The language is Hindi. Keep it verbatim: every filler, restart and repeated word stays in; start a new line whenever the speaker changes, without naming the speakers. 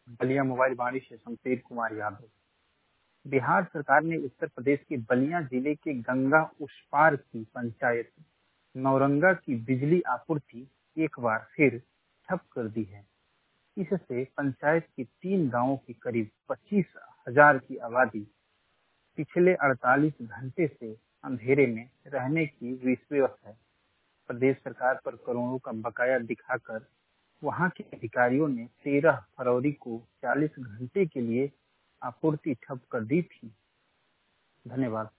बलिया मोबाइल वाणी से शमशेर कुमार यादव। बिहार सरकार ने उत्तर प्रदेश के बलिया जिले के गंगा उस पार की पंचायत नौरंगा की बिजली आपूर्ति एक बार फिर ठप कर दी है। इससे पंचायत के तीन गांवों की करीब पच्चीस हजार की आबादी पिछले अड़तालीस घंटे से अंधेरे में रहने की विवश है। प्रदेश सरकार पर करोड़ों का बकाया दिखाकर वहां के अधिकारियों ने तेरह फरवरी को चालीस घंटे के लिए आपूर्ति ठप कर दी थी। धन्यवाद।